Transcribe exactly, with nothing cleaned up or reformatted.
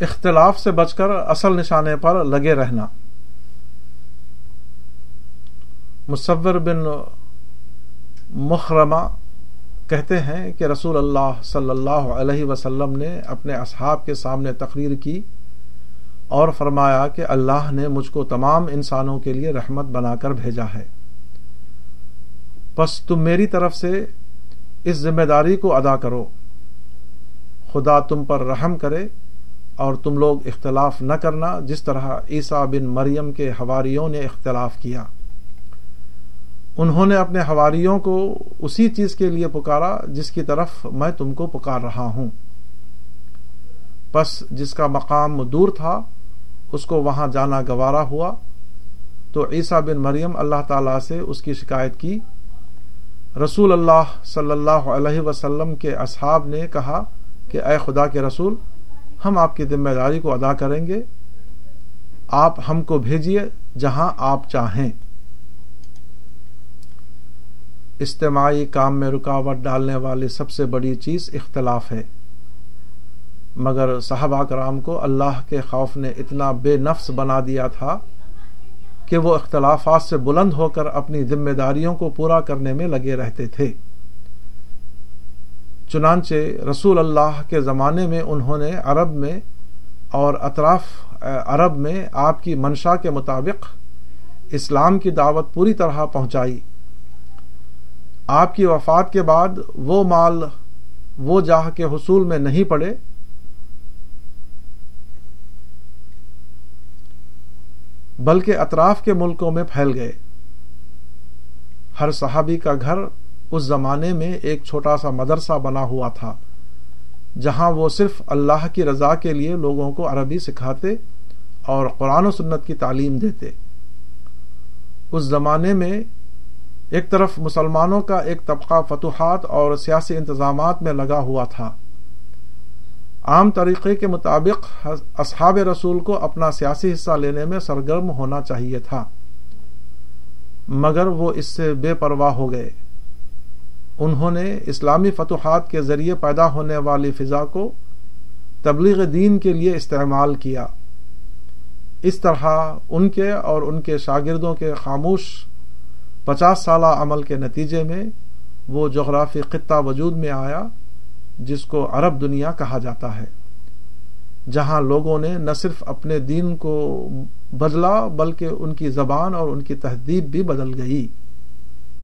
اختلاف سے بچ کر اصل نشانے پر لگے رہنا۔ مصور بن مخرمہ کہتے ہیں کہ رسول اللہ صلی اللہ علیہ وسلم نے اپنے اصحاب کے سامنے تقریر کی اور فرمایا کہ اللہ نے مجھ کو تمام انسانوں کے لیے رحمت بنا کر بھیجا ہے، پس تم میری طرف سے اس ذمہ داری کو ادا کرو، خدا تم پر رحم کرے اور تم لوگ اختلاف نہ کرنا جس طرح عیسیٰ بن مریم کے حواریوں نے اختلاف کیا۔ انہوں نے اپنے حواریوں کو اسی چیز کے لیے پکارا جس کی طرف میں تم کو پکار رہا ہوں، پس جس کا مقام دور تھا اس کو وہاں جانا گوارا ہوا، تو عیسیٰ بن مریم اللہ تعالیٰ سے اس کی شکایت کی۔ رسول اللہ صلی اللہ علیہ وسلم کے اصحاب نے کہا کہ اے خدا کے رسول، ہم آپ کی ذمہ داری کو ادا کریں گے، آپ ہم کو بھیجیے جہاں آپ چاہیں۔ اجتماعی کام میں رکاوٹ ڈالنے والی سب سے بڑی چیز اختلاف ہے، مگر صحابہ کرام کو اللہ کے خوف نے اتنا بے نفس بنا دیا تھا کہ وہ اختلافات سے بلند ہو کر اپنی ذمہ داریوں کو پورا کرنے میں لگے رہتے تھے۔ چنانچہ رسول اللہ کے زمانے میں انہوں نے عرب میں اور اطراف عرب میں آپ کی منشا کے مطابق اسلام کی دعوت پوری طرح پہنچائی۔ آپ کی وفات کے بعد وہ مال وہ جاہ کے حصول میں نہیں پڑے، بلکہ اطراف کے ملکوں میں پھیل گئے۔ ہر صحابی کا گھر اس زمانے میں ایک چھوٹا سا مدرسہ بنا ہوا تھا جہاں وہ صرف اللہ کی رضا کے لیے لوگوں کو عربی سکھاتے اور قرآن و سنت کی تعلیم دیتے۔ اس زمانے میں ایک طرف مسلمانوں کا ایک طبقہ فتوحات اور سیاسی انتظامات میں لگا ہوا تھا۔ عام طریقے کے مطابق اصحاب رسول کو اپنا سیاسی حصہ لینے میں سرگرم ہونا چاہیے تھا، مگر وہ اس سے بے پرواہ ہو گئے۔ انہوں نے اسلامی فتوحات کے ذریعے پیدا ہونے والی فضا کو تبلیغ دین کے لیے استعمال کیا۔ اس طرح ان کے اور ان کے شاگردوں کے خاموش پچاس سالہ عمل کے نتیجے میں وہ جغرافی خطہ وجود میں آیا جس کو عرب دنیا کہا جاتا ہے، جہاں لوگوں نے نہ صرف اپنے دین کو بدلا بلکہ ان کی زبان اور ان کی تہذیب بھی بدل گئی۔